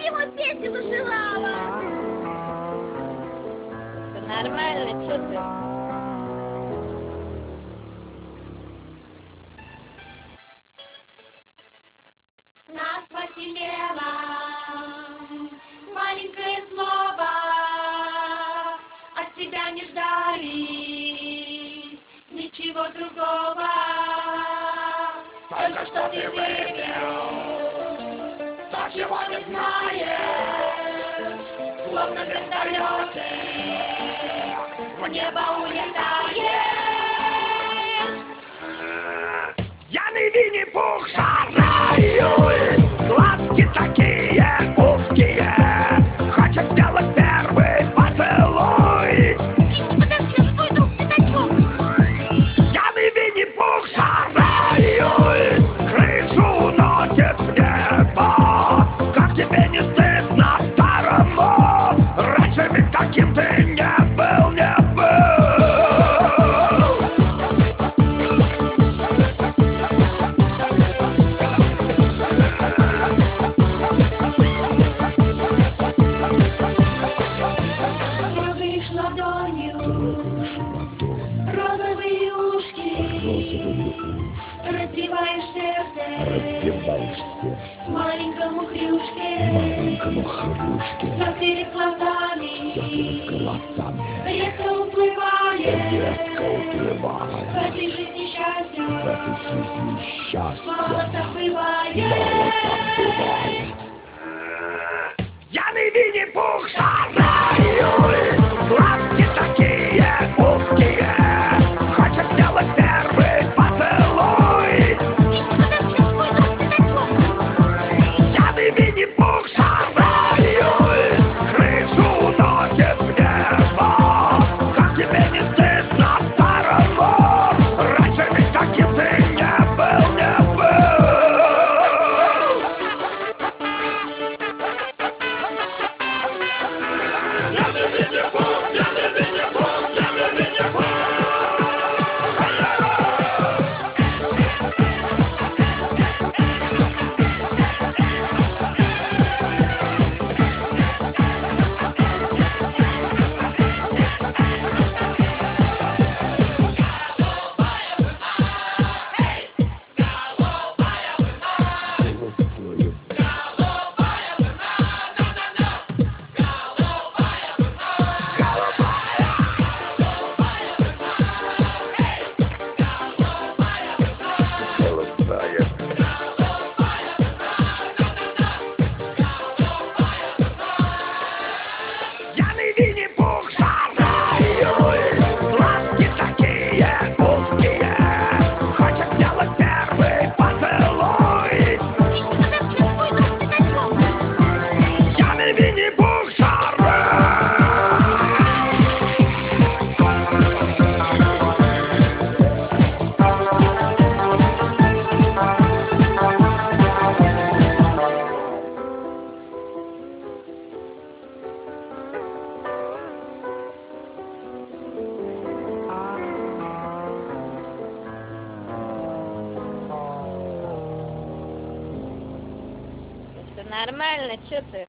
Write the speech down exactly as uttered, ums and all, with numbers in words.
ему песню пожелала. Да нормально, что ты? Нас посидела маленькое слово, от тебя не ждали ничего другого. Только что ты выпил то, чего не знаешь, словно в вертолете в небо улетаешь. Пьяный Винни-Пух шараюсь, глазки такие узкие, хочет сделать первый поцелуй. Подожди, стой, друг, ты о чем? Пьяный Винни-Пух шараюсь, крышу уносит в небо. Как тебе не стыдно, старому? Раньше ведь таким ты не был, не был. Трогаешь ладонью розовые ушки, разбиваешь сердце, Разбиваешь сердце маленькому хрюшке. маленькому хрюшке. Все перед глазами, Все перед глазами резко уплывает резко в уплывает. этой жизни счастья. В этой жизни Мало счастья так бывает. мало так бывает. Пьяный Винни-Пух шараюсь, глазки такие узкие, хочет сделать первый поцелуй. Подожди, стой, друг, ты о чем? Пьяный Винни-Пух шараюсь, крышу уносит в небо. Как тебе не стыдно, старому? Раньше ведь таким ты не был, не был. Пьяный Винни-Пух, пьяный Винни-Пух, пьяный Винни-Пух. Пьяный Винни-Пух шараюсь, глазки такие узкие, хочет сделать первый поцелуй. Подожди, стой, друг, ты о чем? Пьяный Винни-Пух Все нормально, что ты?